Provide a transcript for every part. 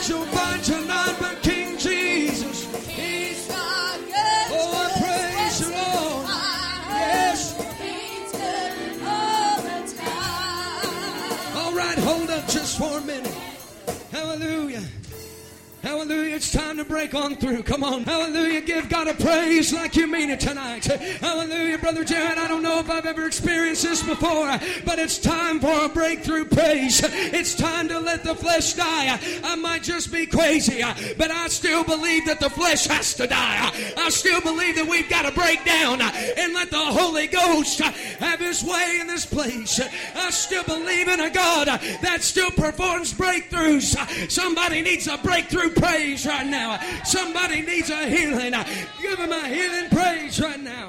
things you'll find tonight, but King Jesus, He's my good. oh, I praise the Lord. Yes. He's good all the time. All right, hold up just for a minute. Hallelujah. Hallelujah, it's time to break on through. Come on. Hallelujah, give God a praise like you mean it tonight. Hallelujah, Brother Jared, I don't know if I've ever experienced this before, but it's time for a breakthrough praise. It's time to let the flesh die. I might just be crazy, but I still believe that the flesh has to die. I still believe that we've got to break down and let the Holy Ghost have His way in this place. I still believe in a God that still performs breakthroughs. Somebody needs a breakthrough praise right now. Somebody needs a healing. Give Him a healing praise right now.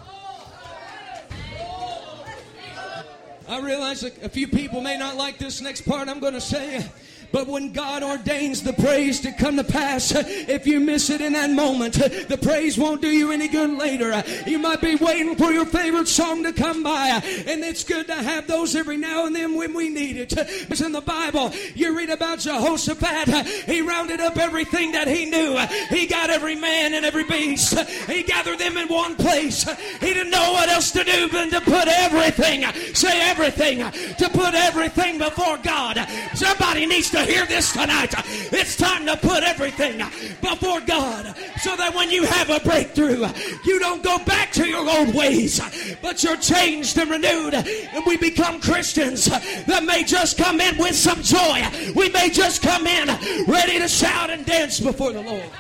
I realize that a few people may not like this next part I'm going to say. But when God ordains the praise to come to pass, if you miss it in that moment, the praise won't do you any good later. You might be waiting for your favorite song to come by, and it's good to have those every now and then when we need it. It's in the Bible. You read about Jehoshaphat. He rounded up everything that he knew. He got every man and every beast. He gathered them in one place. He didn't know what else to do than to put everything, say everything, to put everything before God. Somebody needs to hear this tonight. It's time to put everything before God so that when you have a breakthrough, you don't go back to your old ways, but you're changed and renewed, and we become Christians that may just come in with some joy. We may just come in ready to shout and dance before the Lord.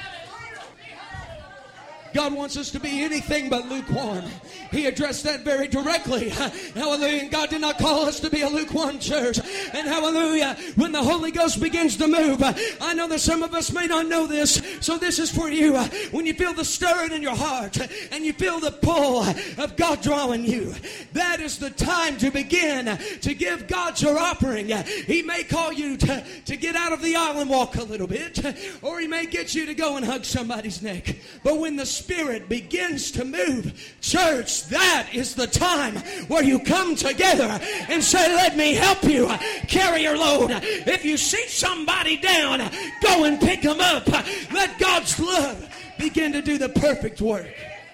God wants us to be anything but lukewarm. He addressed that very directly. Hallelujah. God did not call us to be a lukewarm church. And hallelujah, when the Holy Ghost begins to move, I know that some of us may not know this, so this is for you. When you feel the stirring in your heart and you feel the pull of God drawing you, that is the time to begin to give God your offering. He may call you to get out of the aisle and walk a little bit, or He may get you to go and hug somebody's neck. But when the Spirit begins to move, church, that is the time where you come together and say, let me help you carry your load. If you see somebody down, go and pick them up. Let God's love begin to do the perfect work.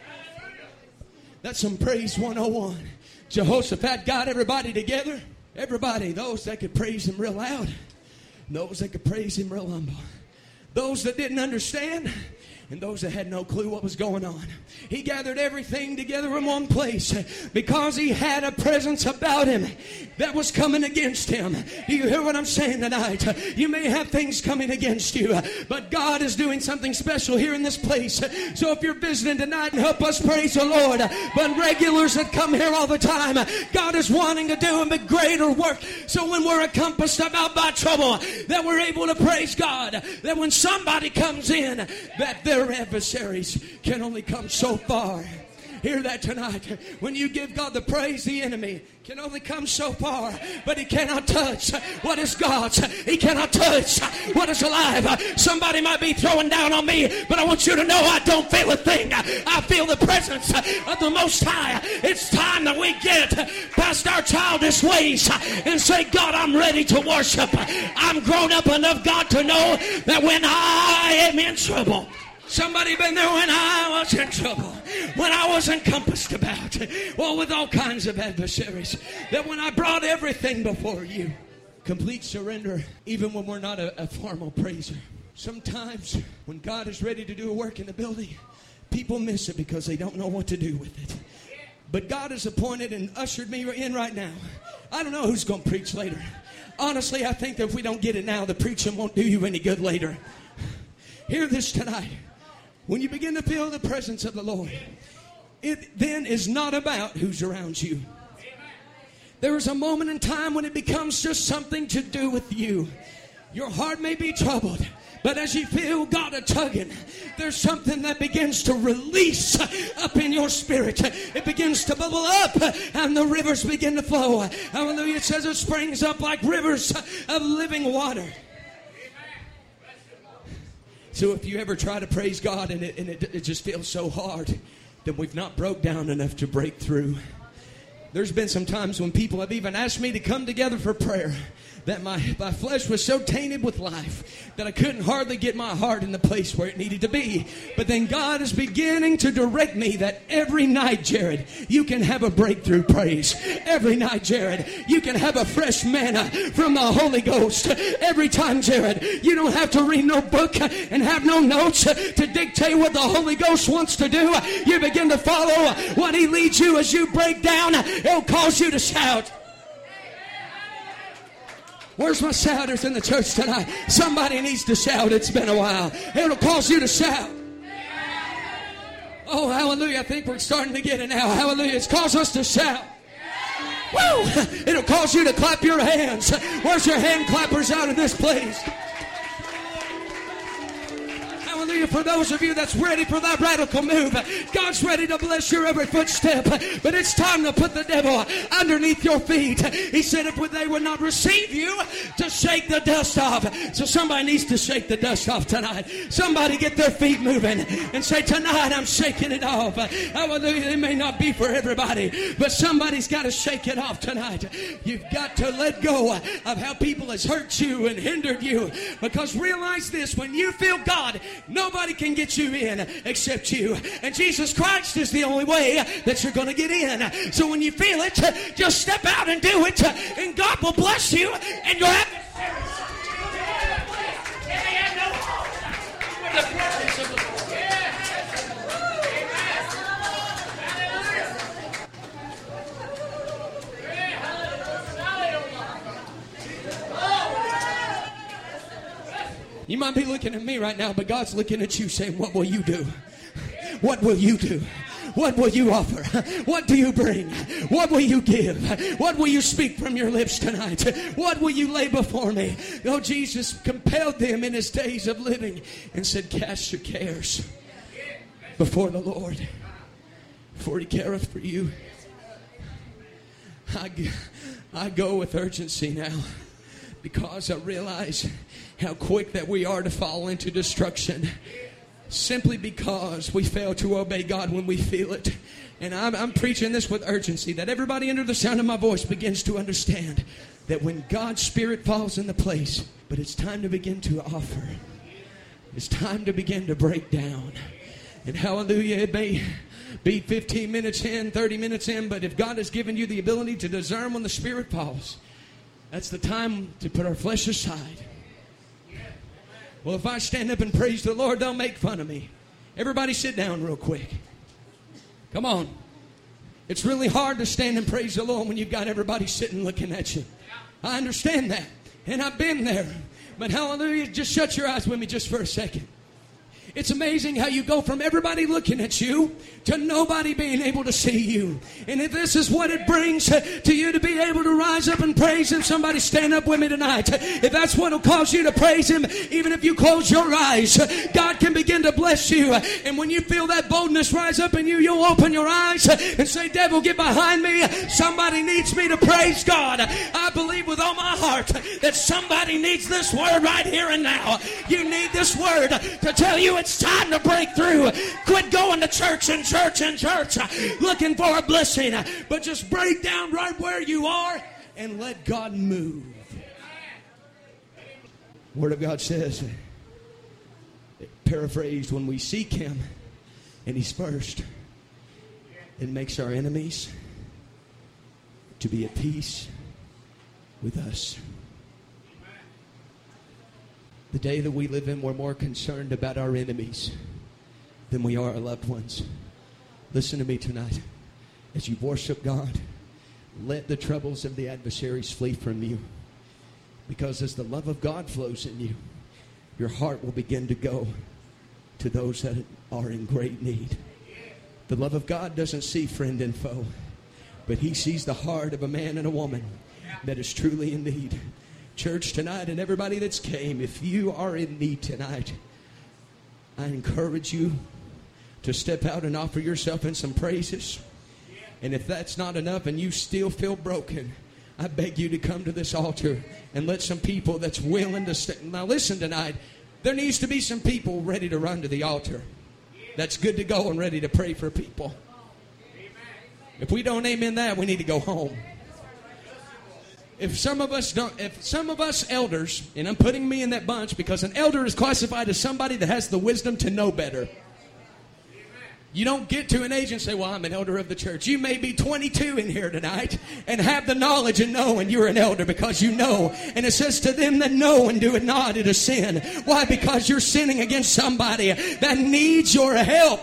That's some praise 101. Jehoshaphat got everybody together. Everybody, those that could praise Him real loud, those that could praise Him real humble, those that didn't understand, and those that had no clue what was going on. He gathered everything together in one place because He had a presence about Him that was coming against him. Do you hear what I'm saying tonight? You may have things coming against you, but God is doing something special here in this place. So if you're visiting tonight, help us praise the Lord. But regulars that come here all the time, God is wanting to do a greater work. So when we're encompassed about by trouble, that we're able to praise God. That when somebody comes in, that their adversaries can only come so far. Hear that tonight. When you give God the praise, the enemy can only come so far, but he cannot touch what is God's. He cannot touch what is alive. Somebody might be throwing down on me, but I want you to know I don't feel a thing. I feel the presence of the Most High. It's time that we get past our childish ways and say, God, I'm ready to worship. I'm grown up enough, God, to know that when I am in trouble, somebody been there when I was in trouble, when I was encompassed about, well, with all kinds of adversaries, that when I brought everything before you, complete surrender, even when we're not a formal praiser. Sometimes when God is ready to do a work in the building, people miss it because they don't know what to do with it. But God has appointed and ushered me in right now. I don't know who's going to preach later. Honestly, I think that if we don't get it now, the preaching won't do you any good later. Hear this tonight. When you begin to feel the presence of the Lord, it then is not about who's around you. There is a moment in time when it becomes just something to do with you. Your heart may be troubled, but as you feel God a tugging, there's something that begins to release up in your spirit. It begins to bubble up and the rivers begin to flow. Hallelujah. It says it springs up like rivers of living water. So if you ever try to praise God and it just feels so hard, then we've not broke down enough to break through. There's been some times when people have even asked me to come together for prayer. that my flesh was so tainted with life that I couldn't hardly get my heart in the place where it needed to be. But then God is beginning to direct me that every night, Jared, you can have a breakthrough praise. Every night, Jared, you can have a fresh manna from the Holy Ghost. Every time, Jared, you don't have to read no book and have no notes to dictate what the Holy Ghost wants to do. You begin to follow what He leads you. As you break down, He'll cause you to shout. Where's my shouters in the church tonight? Somebody needs to shout. It's been a while. It'll cause you to shout. Oh, hallelujah. I think we're starting to get it now. Hallelujah. It's caused us to shout. Woo! It'll cause you to clap your hands. Where's your hand clappers out of this place? Hallelujah. For those of you that's ready for that radical move, God's ready to bless your every footstep. But it's time to put the devil underneath your feet. He said if they would not receive you, to shake the dust off. So somebody needs to shake the dust off tonight. Somebody get their feet moving and say, tonight I'm shaking it off. Hallelujah. It may not be for everybody, but somebody's got to shake it off tonight. You've got to let go of how people has hurt you and hindered you. Because realize this, when you feel God, nobody can get you in except you. And Jesus Christ is the only way that you're going to get in. So when you feel it, just step out and do it. And God will bless you. And your You might be looking at me right now, but God's looking at you saying, what will you do? What will you do? What will you offer? What do you bring? What will you give? What will you speak from your lips tonight? What will you lay before me? Oh, Jesus compelled them in His days of living and said, cast your cares before the Lord, for He careth for you. I go with urgency now, because I realize how quick that we are to fall into destruction, simply because we fail to obey God when we feel it. And I'm preaching this with urgency, that everybody under the sound of my voice begins to understand that when God's Spirit falls in the place, but it's time to begin to offer. It's time to begin to break down. And hallelujah, it may be 15 minutes in, 30 minutes in, but if God has given you the ability to discern when the Spirit falls, that's the time to put our flesh aside. Well, if I stand up and praise the Lord, they'll make fun of me. Everybody sit down real quick. Come on. It's really hard to stand and praise the Lord when you've got everybody sitting looking at you. I understand that. And I've been there. But hallelujah, just shut your eyes with me just for a second. It's amazing how you go from everybody looking at you to nobody being able to see you. And if this is what it brings to you to be able to rise up and praise Him, somebody stand up with me tonight. If that's what will cause you to praise Him, even if you close your eyes, God can begin to bless you. And when you feel that boldness rise up in you, you'll open your eyes and say, devil, get behind me. Somebody needs me to praise God. I believe with all my heart that somebody needs this word right here and now. You need this word to tell you it's time to break through. Quit going to church and church and church looking for a blessing, but just break down right where you are and let God move. Word of God says, paraphrased, when we seek Him and He's first, it makes our enemies to be at peace with us. The day that we live in, we're more concerned about our enemies than we are our loved ones. Listen to me tonight. As you worship God, let the troubles of the adversaries flee from you. Because as the love of God flows in you, your heart will begin to go to those that are in great need. The love of God doesn't see friend and foe, but He sees the heart of a man and a woman that is truly in need. Church tonight and everybody that's came, if you are in need tonight, I encourage you to step out and offer yourself in some praises. And if that's not enough and you still feel broken, I beg you to come to this altar and let some people that's willing to stay. Now listen tonight, there needs to be some people ready to run to the altar. That's good to go and ready to pray for people. If we don't amen that, we need to go home. If some of us elders, and I'm putting me in that bunch because an elder is classified as somebody that has the wisdom to know better. You don't get to an age and say, well, I'm an elder of the church. You may be 22 in here tonight and have the knowledge and know and you're an elder because you know. And it says to them that know and do it not, it is sin. Why? Because you're sinning against somebody that needs your help.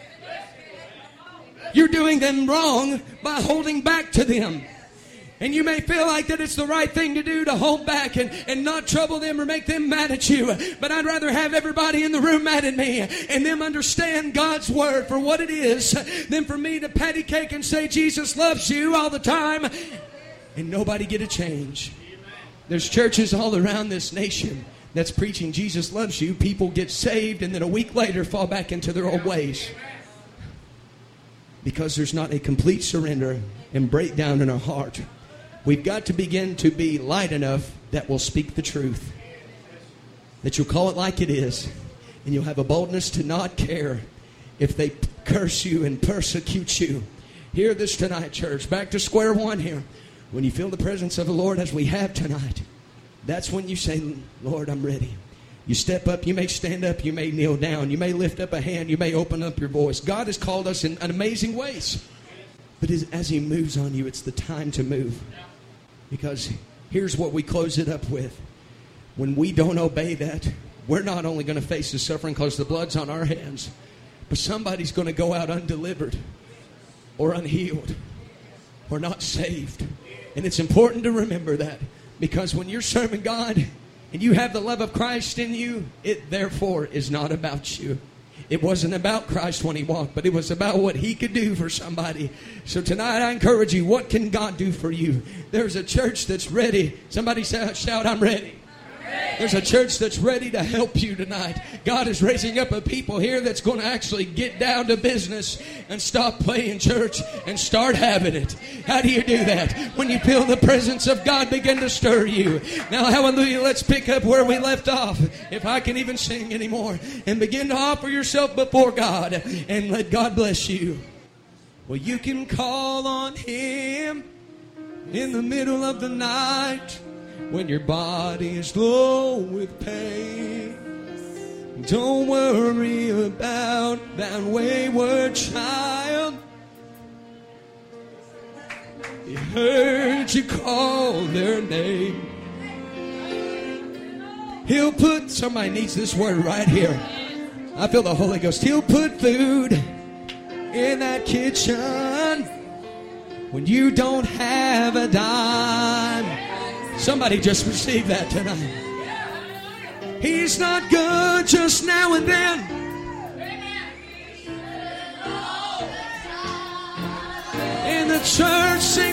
You're doing them wrong by holding back to them. And you may feel like that it's the right thing to do to hold back and not trouble them or make them mad at you. But I'd rather have everybody in the room mad at me and them understand God's word for what it is than for me to patty cake and say Jesus loves you all the time and nobody get a change. There's churches all around this nation that's preaching Jesus loves you. People get saved and then a week later fall back into their old ways. Because there's not a complete surrender and breakdown in our heart. We've got to begin to be light enough that will speak the truth. That you'll call it like it is. And you'll have a boldness to not care if they curse you and persecute you. Hear this tonight, church. Back to square one here. When you feel the presence of the Lord as we have tonight, that's when you say, Lord, I'm ready. You step up, you may stand up, you may kneel down, you may lift up a hand, you may open up your voice. God has called us in amazing ways. But as He moves on you, it's the time to move. Because here's what we close it up with. When we don't obey that, we're not only going to face the suffering because the blood's on our hands, but somebody's going to go out undelivered or unhealed or not saved. And it's important to remember that. Because when you're serving God and you have the love of Christ in you, it therefore is not about you. It wasn't about Christ when He walked, but it was about what He could do for somebody. So tonight I encourage you, what can God do for you? There's a church that's ready. Somebody shout, I'm ready. There's a church that's ready to help you tonight. God is raising up a people here that's going to actually get down to business and stop playing church and start having it. How do you do that? When you feel the presence of God begin to stir you. Now, hallelujah, let's pick up where we left off, if I can even sing anymore, and begin to offer yourself before God and let God bless you. Well, you can call on Him in the middle of the night. When your body is low with pain, don't worry about that wayward child. He heard you call their name. He'll put, somebody needs this word right here. I feel the Holy Ghost. He'll put food in that kitchen when you don't have a dime. Somebody just received that tonight. He's not good just now and then. In the church